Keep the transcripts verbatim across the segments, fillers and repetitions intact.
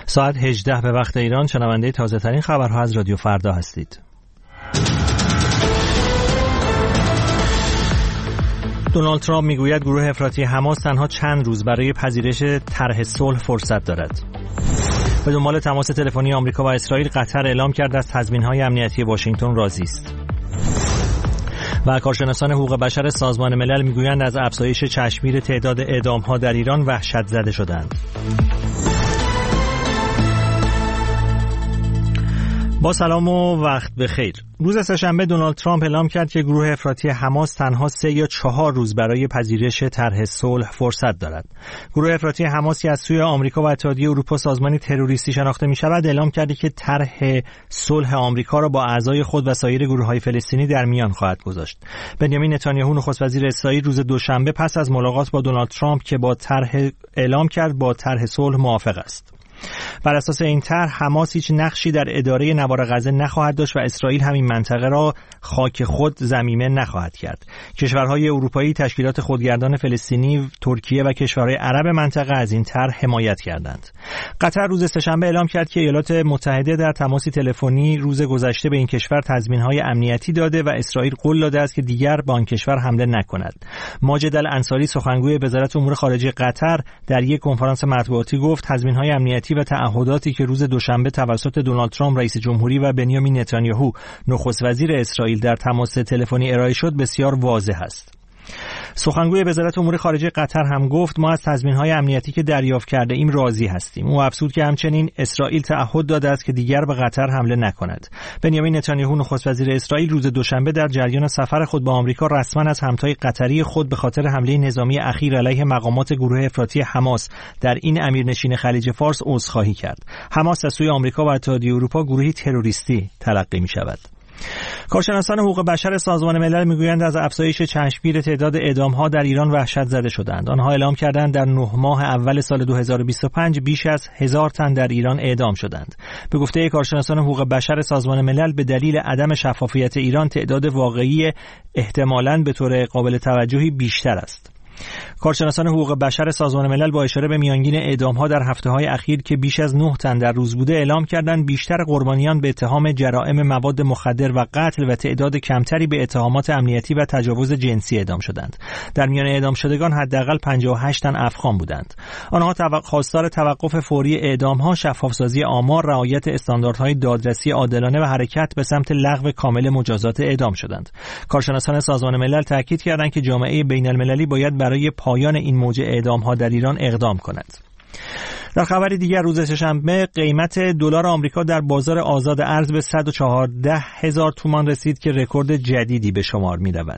ساعت هجده به وقت ایران. شنونده تازه ترین خبرها از رادیو فردا هستید. دونالد ترامپ میگوید گروه افراطی حماس تنها چند روز برای پذیرش طرح صلح فرصت دارد. به دنبال تماس تلفنی آمریکا و اسرائیل، قطر اعلام کرده از تضمین‌های امنیتی واشنگتن راضی است. و کارشناسان حقوق بشر سازمان ملل میگویند از افزایش چشمگیر تعداد اعدام‌ها در ایران وحشت زده شدند. با سلام و وقت بخیر. روز سه‌شنبه دونالد ترامپ اعلام کرد که گروه افراطی حماس تنها سه یا چهار روز برای پذیرش طرح صلح فرصت دارد. گروه افراطی حماسی از سوی آمریکا و اتحادیه اروپا سازمانی تروریستی شناخته می‌شود اعلام کرده که طرح صلح آمریکا را با اعضای خود و سایر گروه‌های فلسطینی در میان خواهد گذاشت. بنیامین نتانیاهو نخست وزیر اسرائیل روز دوشنبه پس از ملاقات با دونالد ترامپ که با طرح اعلام کرد با طرح صلح موافق است. بر اساس این طرح حماس هیچ نقشی در اداره نوار غزه نخواهد داشت و اسرائیل همین منطقه را خاک خود ضمیمه نخواهد کرد. کشورهای اروپایی، تشکیلات خودگردان فلسطینی، ترکیه و کشورهای عرب منطقه از این طرح حمایت کردند. قطر روز سه‌شنبه اعلام کرد که ایالات متحده در تماسی تلفنی روز گذشته به این کشور تضمین‌های امنیتی داده و اسرائیل قول داده است که دیگر به آن کشور حمله نکند. ماجد الانصاری سخنگوی وزارت امور خارجه قطر در یک کنفرانس مطبوعاتی گفت تضمین‌های امنیتی و تعهداتی که روز دوشنبه توسط دونالد ترامپ رئیس جمهوری و بنیامین نتانیاهو نخست وزیر اسرائیل در تماس تلفنی ارائه شد بسیار واضح است. سخنگوی وزارت امور خارجه قطر هم گفت ما از تضمین‌های امنیتی که دریافت کرده ایم راضی هستیم. او افزود که همچنین اسرائیل تعهد داده است که دیگر به قطر حمله نکند. بنیامین نتانیاهو نخست وزیر اسرائیل روز دوشنبه در جریان سفر خود به آمریکا رسما از همتای قطری خود به خاطر حمله نظامی اخیر علیه مقامات گروه افراطی حماس در این امیرنشین خلیج فارس عذرخواهی کرد. حماس از سوی آمریکا و اتحادیه اروپا گروهی تروریستی تلقی می‌شود. کارشناسان حقوق بشر سازمان ملل میگویند از افزایش چشمگیر تعداد اعدام‌ها در ایران وحشت زده شدند. آنها اعلام کردند در نه ماه اول سال دو هزار و بیست و پنج بیش از هزار تن در ایران اعدام شدند. به گفته کارشناسان حقوق بشر سازمان ملل به دلیل عدم شفافیت ایران تعداد واقعی احتمالاً به طور قابل توجهی بیشتر است. کارشناسان حقوق بشر سازمان ملل با اشاره به میانگین اعدام‌ها در هفته‌های اخیر که بیش از نه تن در روز بوده اعلام کردند بیشتر قربانیان به اتهام جرائم مواد مخدر و قتل و تعداد کمتری به اتهامات امنیتی و تجاوز جنسی اعدام شدند. در میان اعدام شدگان حداقل پنجاه و هشت تن افغان بودند. آنها خواستار توقف فوری اعدام‌ها، شفافسازی آمار، رعایت استانداردهای دادرسی عادلانه و حرکت به سمت لغو کامل مجازات اعدام شدند. کارشناسان سازمان ملل تاکید کردند که جامعه بین‌المللی باید برای پایان این موج اعدام‌ها در ایران اقدام کند. در خبری دیگر روز سه‌شنبه قیمت دلار آمریکا در بازار آزاد ارز به صد و چهارده هزار تومان رسید که رکورد جدیدی به شمار می‌رود.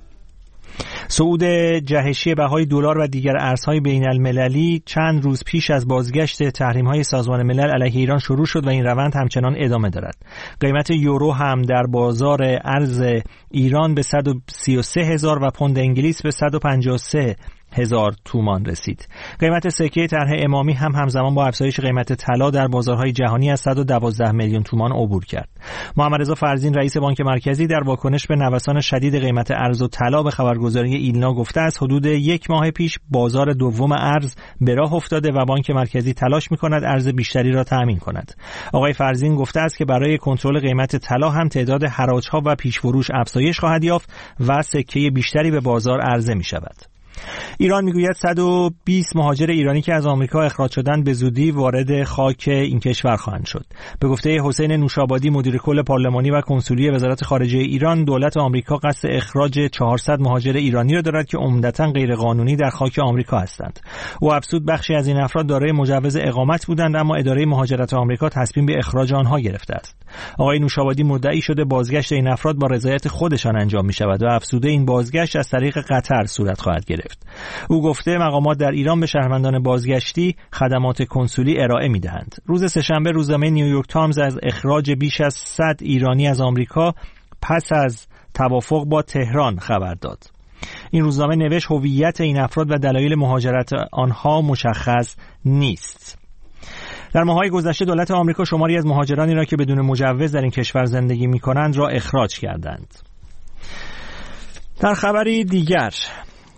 صعود جهشی بهای دلار و دیگر ارزهای بین‌المللی چند روز پیش از بازگشت تحریم‌های سازمان ملل علیه ایران شروع شد و این روند همچنان ادامه دارد. قیمت یورو هم در بازار ارز ایران به صد و سی و سه هزار و پوند انگلیس به صد و پنجاه و سه هزار تومان رسید. قیمت سکه طرح امامی هم همزمان با افزایش قیمت طلا در بازارهای جهانی از صد و دوازده میلیون تومان عبور کرد. محمد رضا فرزین رئیس بانک مرکزی در واکنش به نوسان شدید قیمت ارز و طلا به خبرگزاری ایلنا گفته است حدود یک ماه پیش بازار دوم ارز به راه افتاده و بانک مرکزی تلاش می‌کند ارز بیشتری را تأمین کند. آقای فرزین گفته است که برای کنترل قیمت طلا هم تعداد حراج‌ها و پیش‌فروش افزایش خواهد یافت و سکه بیشتری به بازار عرضه می‌شود. ایران میگوید صد و بیست مهاجر ایرانی که از آمریکا اخراج شدند به زودی وارد خاک این کشور خواهند شد. به گفته حسین نوشابادی مدیر کل پارلمانی و کنسولی وزارت خارجه ایران، دولت آمریکا قصد اخراج چهارصد مهاجر ایرانی را دارد که عمدتاً غیرقانونی در خاک آمریکا هستند. او افزود بخشی از این افراد دارای مجوز اقامت بودند اما اداره مهاجرت آمریکا تصمیم به اخراج آنها گرفته است. آقای نوشابادی مدعی شده بازگشت این افراد با رضایت خودشان انجام می‌شود و افزوده این بازگشت از طریق قطر صورت خواهد گرفت. او گفته مقامات در ایران به شهروندان بازگشتی خدمات کنسولی ارائه می‌دهند. روز سه‌شنبه روزنامه نیویورک تایمز از اخراج بیش از صد ایرانی از آمریکا پس از توافق با تهران خبر داد. این روزنامه نوشت هویت این افراد و دلایل مهاجرت آنها مشخص نیست. در ماه‌های گذشته دولت آمریکا شماری از مهاجرانی را که بدون مجوز در این کشور زندگی می‌کنند را اخراج کردند. در خبری دیگر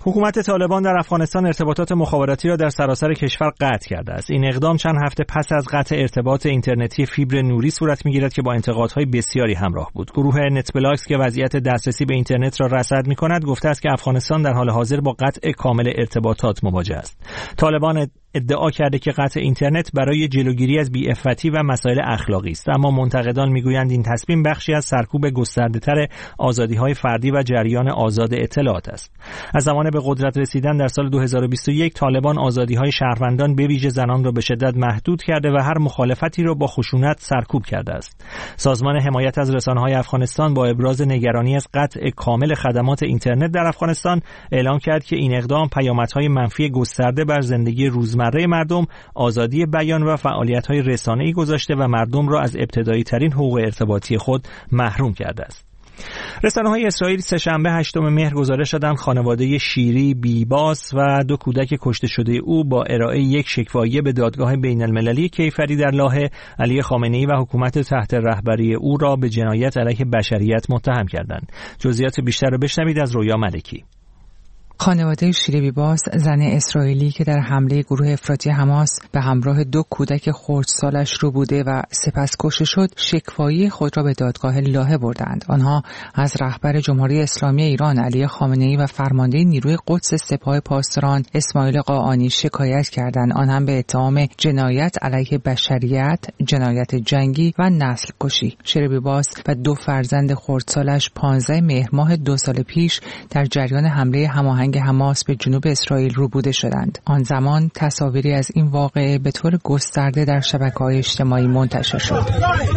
حکومت طالبان در افغانستان ارتباطات مخابراتی را در سراسر کشور قطع کرده است. این اقدام چند هفته پس از قطع ارتباط اینترنتی فیبر نوری صورت می‌گیرد که با انتقادهای بسیاری همراه بود. گروه نتبلاکس که وضعیت دسترسی به اینترنت را رصد می‌کند گفته است که افغانستان در حال حاضر با قطع کامل ارتباطات مواجه است. طالبان ادعا کرده که قطع اینترنت برای جلوگیری از بی‌عفتی و مسائل اخلاقی است، اما منتقدان میگویند این تصمیم بخشی از سرکوب گسترده‌تر آزادی‌های فردی و جریان آزاد اطلاعات است. از زمان به قدرت رسیدن در سال دو هزار و بیست و یک طالبان آزادی‌های شهروندان به ویژه زنان را به شدت محدود کرده و هر مخالفتی را با خشونت سرکوب کرده است. سازمان حمایت از رسانه‌های افغانستان با ابراز نگرانی از قطع کامل خدمات اینترنت در افغانستان اعلام کرد که این اقدام پیامدهای منفی گسترده بر زندگی روزمره مردم، آزادی بیان و فعالیت‌های رسانه‌ای گذاشته و مردم را از ابتدایی ترین حقوق ارتباطی خود محروم کرده است. رسانه‌های اسرائیل سه‌شنبه هشتم مهر گزارش دادند خانواده شیری بیباس و دو کودک کشته شده او با ارائه یک شکوایه به دادگاه بین‌المللی کیفری در لاهه علی خامنه‌ای و حکومت تحت رهبری او را به جنایت علیه بشریت متهم کردند. جزئیات بیشتر را بشنوید از رویا ملکی. خانواده شیری بیباس، زن اسرائیلی که در حمله گروه افراطی حماس به همراه دو کودک خردسالش رو بوده و سپس کشته شد، شکوایی خود را به دادگاه لاهه بردند. آنها از رهبر جمهوری اسلامی ایران علی خامنه‌ای و فرمانده نیروی قدس سپاه پاسداران اسماعیل قاآنی شکایت کردند، آن هم به اتهام جنایت علیه بشریت، جنایت جنگی و نسل کشی. شیری بیباس و دو فرزند خردسالش پانزده مهر ماه دو سال پیش در جریان حمله هماهنگ حماس به جنوب اسرائیل روبوده شدند. آن زمان تصاویری از این واقعه به طور گسترده در شبکه‌های اجتماعی منتشر شد.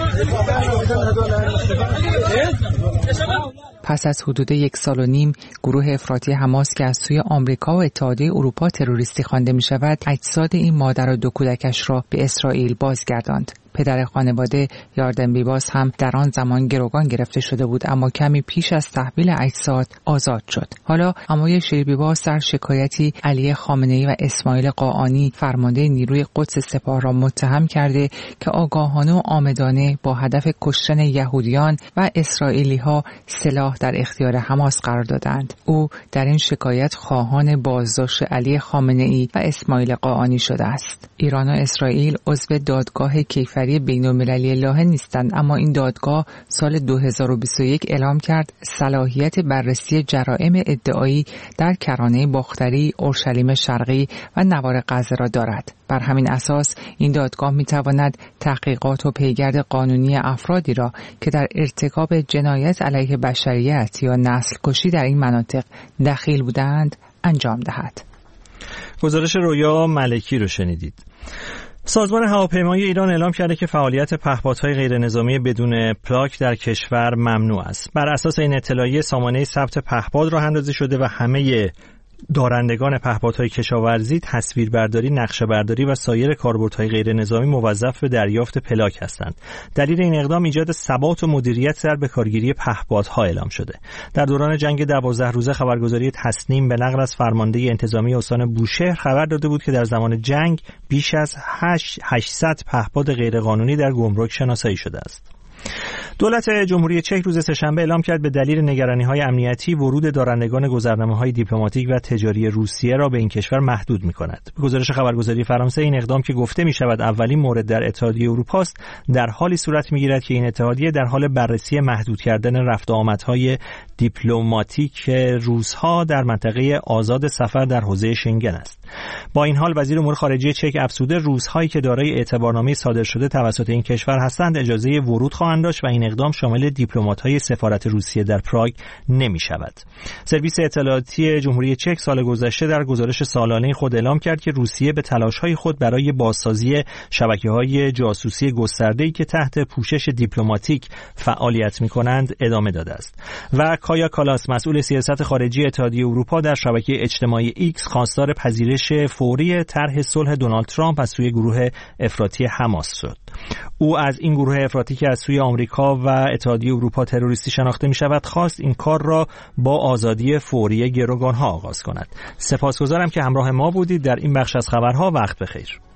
پس از حدود یک سال و نیم گروه افراطی حماس که از سوی آمریکا و اتحادیه اروپا تروریستی خوانده می شود، اجساد این مادر و دو کودکش را به اسرائیل بازگرداند. پدر خانواده یاردن بیباس هم در آن زمان گروگان گرفته شده بود، اما کمی پیش از تحویل اجساد آزاد شد. حالا عموی شیری بیباس در شکایتی علی خامنه‌ای و اسماعیل قاآنی فرمانده نیروی قدس سپاه را متهم کرده که آگاهانه و عامدانه با هدف کشتن یهودیان و اسرائیلی‌ها سلاح در اختیار حماس قرار دادند. او در این شکایت خواهان بازداشت علی خامنه‌ای و اسماعیل قاآنی شده است. ایران و اسرائیل عضو دادگاه کیفری بین‌المللی لاهه نیستند، اما این دادگاه سال دو هزار و بیست و یک اعلام کرد صلاحیت بررسی جرائم ادعایی در کرانه باختری، اورشلیم شرقی و نوار غزه را دارد. بر همین اساس این دادگاه می‌تواند تحقیقات و پیگرد قانونی افرادی را که در ارتکاب جنایت علیه بشریت یا نسل کشی در این مناطق دخیل بودند انجام دهد. گزارش رویا ملکی رو شنیدید. سازمان هواپیمایی ایران اعلام کرده که فعالیت پهپادهای غیرنظامی بدون پلاک در کشور ممنوع است. بر اساس این اطلاعیه سامانه ثبت پهپاد راه اندازی شده و همه دارندگان پهپادهای کشاورزی، تصویربرداری، نقشه‌برداری و سایر کاربردهای غیر نظامی موظف به دریافت پلاک هستند. دلیل این اقدام ایجاد ثبات و مدیریت در به کارگیری پهپادها اعلام شده. در دوران جنگ دوازده روزه خبرگزاری تصنیم به نقل از فرمانده انتظامی استان بوشهر خبر داده بود که در زمان جنگ بیش از هشتصد پهپاد غیرقانونی در گمرک شناسایی شده است. دولت جمهوری چک روز سه‌شنبه اعلام کرد به دلیل نگرانی‌های امنیتی ورود دارندگان گذرنامه‌های دیپلماتیک و تجاری روسیه را به این کشور محدود می‌کند. به گزارش خبرگزاری فرانسه این اقدام که گفته می‌شود اولین مورد در اتحادیه اروپا است، در حالی صورت می‌گیرد که این اتحادیه در حال بررسی محدود کردن رفت و آمدهای دیپلماتیک روس‌ها در منطقه آزاد سفر در حوزه شنگن است. با این حال وزیر امور خارجه چک افزوده روس‌هایی که دارای اعتبارنامه صادر شده توسط این کشور هستند اجازه ورود خواهند داشت و این اقدام شامل دیپلمات‌های سفارت روسیه در پراگ نمی‌شود. سرویس اطلاعاتی جمهوری چک سال گذشته در گزارش سالانه خود اعلام کرد که روسیه به تلاش‌های خود برای بازسازی شبکه‌های جاسوسی گسترده‌ای که تحت پوشش دیپلماتیک فعالیت می‌کنند ادامه داده است. و کایا کالاس مسئول سیاست خارجی اتحادیه اروپا در شبکه اجتماعی ایکس خواستار پذیرش فوری طرح صلح دونالد ترامپ از سوی گروه افراطی حماس شد. او از این گروه افراطی که از سوی آمریکا و اتحادیه اروپا تروریستی شناخته می شود خواست این کار را با آزادی فوری گروگانها آغاز کند. سپاسگزارم که همراه ما بودید در این بخش از خبرها. وقت بخیر.